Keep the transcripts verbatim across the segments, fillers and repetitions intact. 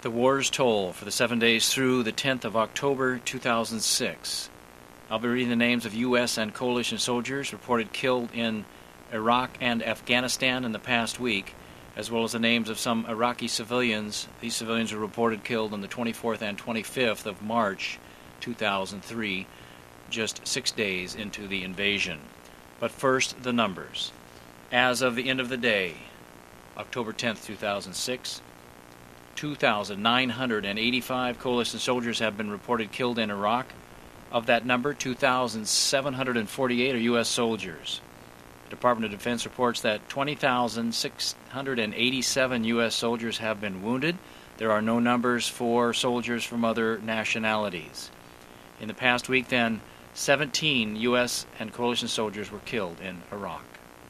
The war's toll for the seven days through the tenth of October two thousand six. I'll be reading the names of U S and coalition soldiers reported killed in Iraq and Afghanistan in the past week, as well as the names of some Iraqi civilians. These civilians were reported killed on the twenty-fourth and twenty-fifth of March two thousand three, just six days into the invasion. But first, the numbers. As of the end of the day, October tenth, two thousand six, two thousand nine hundred eighty-five coalition soldiers have been reported killed in Iraq. Of that number, two thousand seven hundred forty-eight are U S soldiers. The Department of Defense reports that twenty thousand six hundred eighty-seven U S soldiers have been wounded. There are no numbers for soldiers from other nationalities. In the past week, then, seventeen U S and coalition soldiers were killed in Iraq.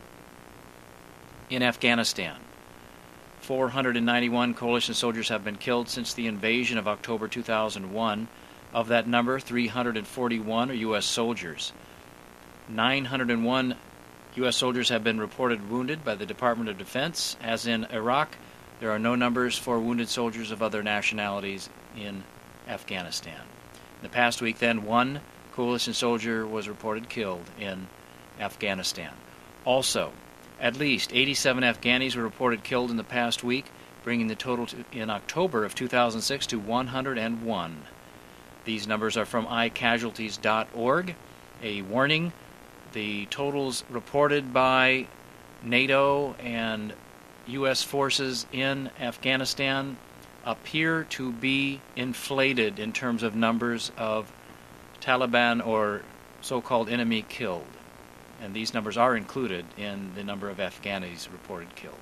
In Afghanistan, four hundred ninety-one coalition soldiers have been killed since the invasion of October two thousand one. Of that number, three hundred forty-one are U S soldiers. nine hundred one U S soldiers have been reported wounded by the Department of Defense. As in Iraq, there are no numbers for wounded soldiers of other nationalities in Afghanistan. In the past week, then, one coalition soldier was reported killed in Afghanistan. Also, at least eighty-seven Afghanis were reported killed in the past week, bringing the total to, in October of two thousand six to one hundred one. These numbers are from i casualties dot org. A warning, the totals reported by NATO and U S forces in Afghanistan appear to be inflated in terms of numbers of Taliban or so-called enemy killed. And these numbers are included in the number of Afghanis reported killed.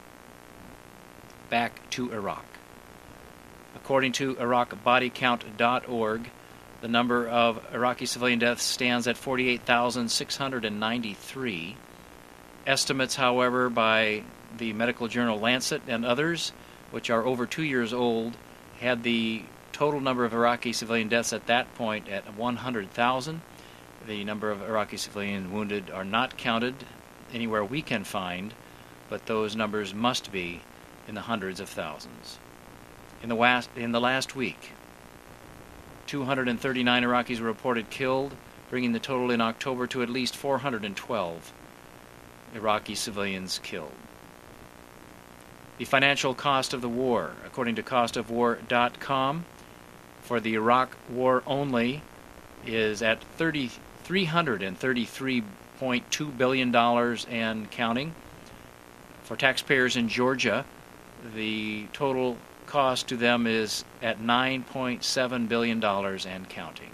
Back to Iraq. According to iraq body count dot org, the number of Iraqi civilian deaths stands at forty-eight thousand six hundred ninety-three. Estimates, however, by the medical journal Lancet and others, which are over two years old, had the total number of Iraqi civilian deaths at that point at one hundred thousand. The number of Iraqi civilian wounded are not counted anywhere we can find, but those numbers must be in the hundreds of thousands. In the last, in the last week, two hundred thirty-nine Iraqis were reported killed, bringing the total in October to at least four hundred twelve Iraqi civilians killed. The financial cost of the war, according to cost of war dot com, for the Iraq war only, is at three hundred thirty-three point two billion dollars and counting. For taxpayers in Georgia, the total cost to them is at nine point seven billion dollars and counting.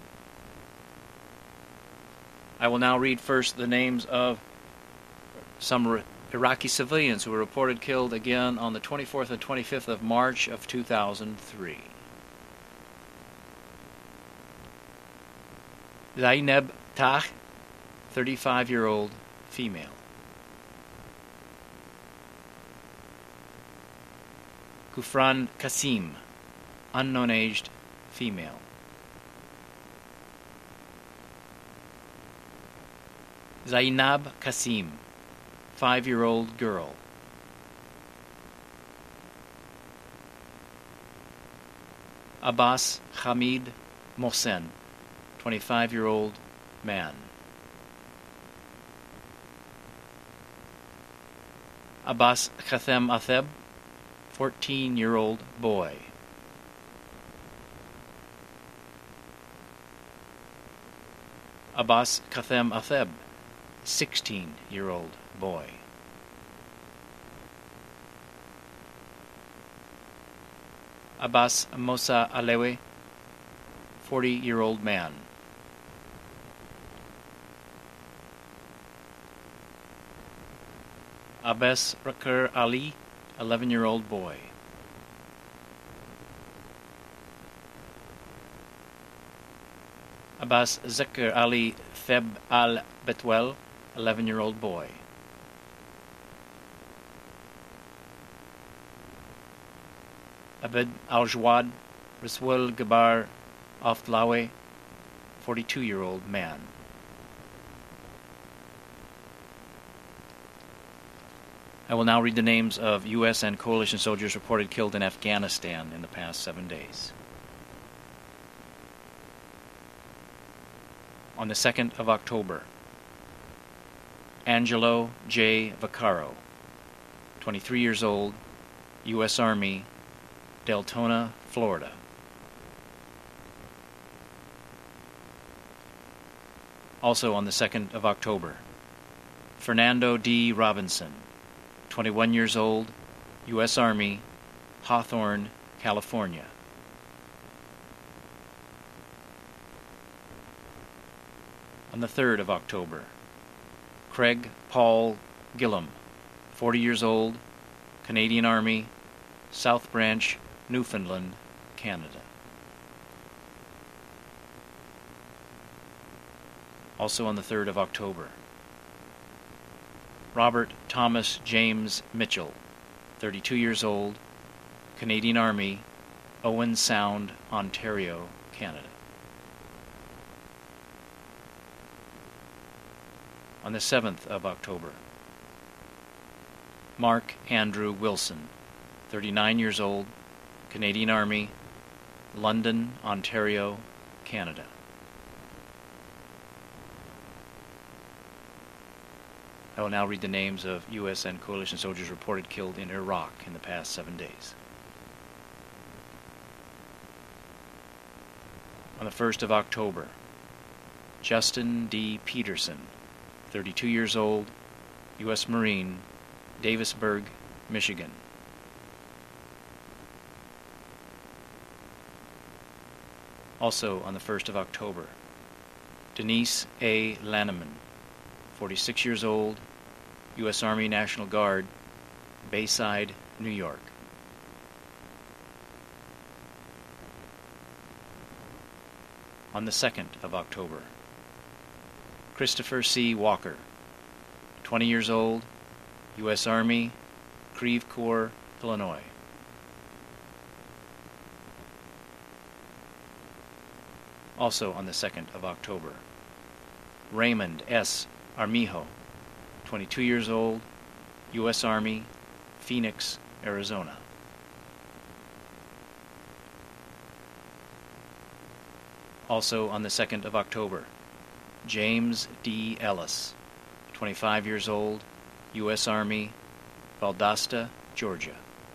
I will now read first the names of some Iraqi civilians who were reported killed again on the twenty-fourth and twenty-fifth of March of two thousand three. Zainab Tah, thirty-five-year-old female. Kufran Qasim, unknown aged female. Zainab Qasim, five-year-old girl. Abbas Hamid Mohsen, twenty-five-year-old man. Abbas Khathem Atheb, fourteen-year-old boy. Abbas Khathem Atheb, sixteen-year-old boy. Abbas Mosa Alewi, forty-year-old man. Abbas Rakir Ali, eleven-year-old boy. Abbas Zakir Ali Theb al-Betwel, eleven-year-old boy. Abed al-Jawad Riswil Gabar Aftlawe, forty-two-year-old man. I will now read the names of U S and coalition soldiers reported killed in Afghanistan in the past seven days. On the second of October, Angelo J. Vaccaro, twenty-three years old, U S Army, Deltona, Florida. Also on the second of October, Fernando D. Robinson, twenty-one years old, U S Army, Hawthorne, California. On the third of October, Craig Paul Gillum, forty years old, Canadian Army, South Branch, Newfoundland, Canada. Also on the third of October, Robert Thomas James Mitchell, thirty-two years old, Canadian Army, Owen Sound, Ontario, Canada. On the seventh of October, Mark Andrew Wilson, thirty-nine years old, Canadian Army, London, Ontario, Canada. I will now read the names of U S and coalition soldiers reported killed in Iraq in the past seven days. On the first of October, Justin D. Peterson, thirty-two years old, U S Marine, Davisburg, Michigan. Also on the first of October, Denise A. Lanneman, forty-six years old, U S Army National Guard, Bayside, New York. On the second of October, Christopher C. Walker, twenty years old, U S Army, Creve Coeur, Illinois. Also on the second of October, Raymond S. Armijo, twenty-two years old, U S Army, Phoenix, Arizona. Also on the second of October, James D. Ellis, twenty-five years old, U S Army, Valdosta, Georgia.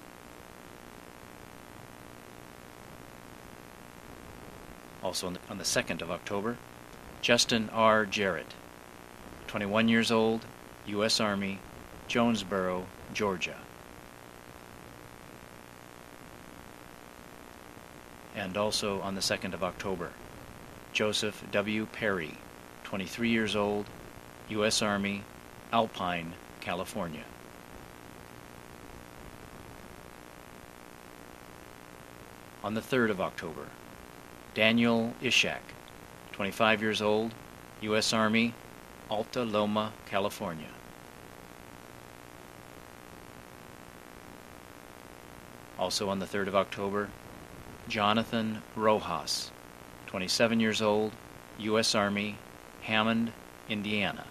Also on the, on the second of October, Justin R. Jarrett, twenty-one years old, U S Army, Jonesboro, Georgia. And also on the second of October, Joseph W. Perry, twenty-three years old, U S Army, Alpine, California. On the third of October, Daniel Ishak, twenty-five years old, U S Army, Alta Loma, California. Also on the third of October, Jonathan Rojas, twenty-seven years old, U S Army, Hammond, Indiana.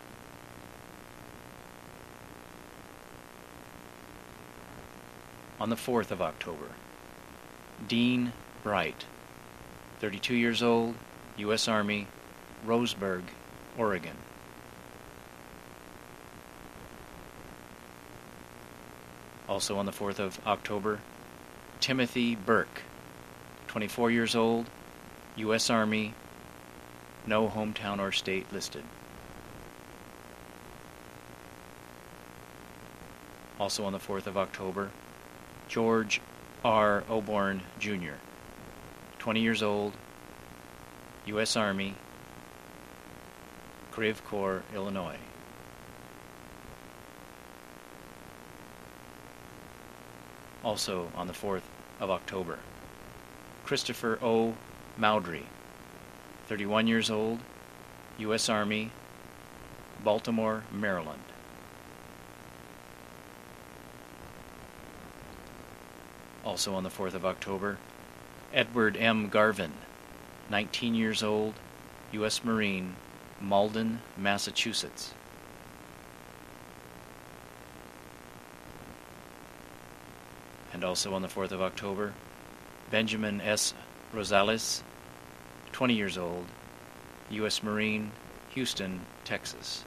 On the fourth of October, Dean Bright, thirty-two years old, U S Army, Roseburg, Oregon. Also on the fourth of October, Timothy Burke, twenty-four years old, U S Army, no hometown or state listed. Also on the fourth of October, George R. Oborn, Junior, twenty years old, U S Army, Creve Coeur, Illinois. Also on the fourth of October, Christopher O. Mowdrey, thirty-one years old, U S Army, Baltimore, Maryland. Also on the fourth of October, Edward M. Garvin, nineteen years old, U S Marine, Malden, Massachusetts. And also on the fourth of October, Benjamin S. Rosales, twenty years old, U S Marine, Houston, Texas.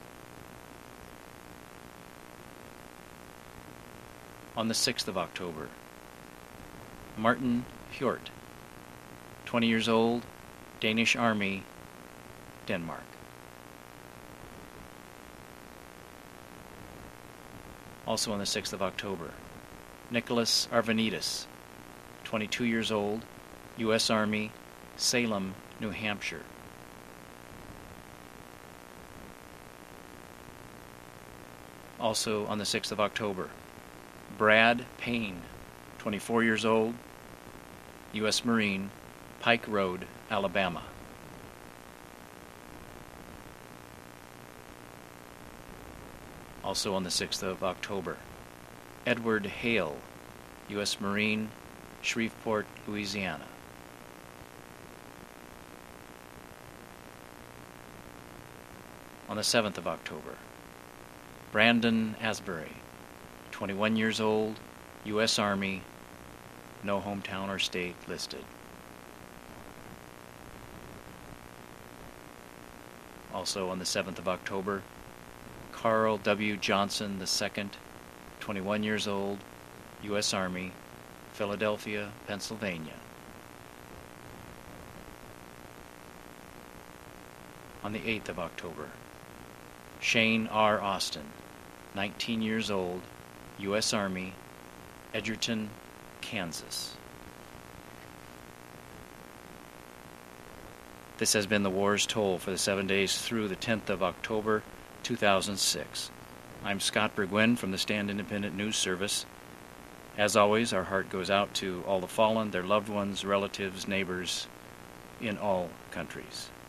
On the sixth of October, Martin Hjort, twenty years old, Danish Army, Denmark. Also on the sixth of October, Nicholas Arvanitis, twenty-two years old, U S Army, Salem, New Hampshire. Also on the sixth of October, Brad Payne, twenty-four years old, U S Marine, Pike Road, Alabama. Also on the sixth of October, Edward Hale, U S Marine, Shreveport, Louisiana. On the seventh of October, Brandon Asbury, twenty-one years old, U S Army, no hometown or state listed. Also on the seventh of October, Carl W. Johnson the second, twenty-one years old, U S Army, Philadelphia, Pennsylvania. On the eighth of October, Shane R. Austin, nineteen years old, U S Army, Edgerton, Kansas. This has been the war's toll for the seven days through the tenth of October, two thousand six. I'm Scott Burgwin from the Stand Independent News Service. As always, our heart goes out to all the fallen, their loved ones, relatives, neighbors in all countries.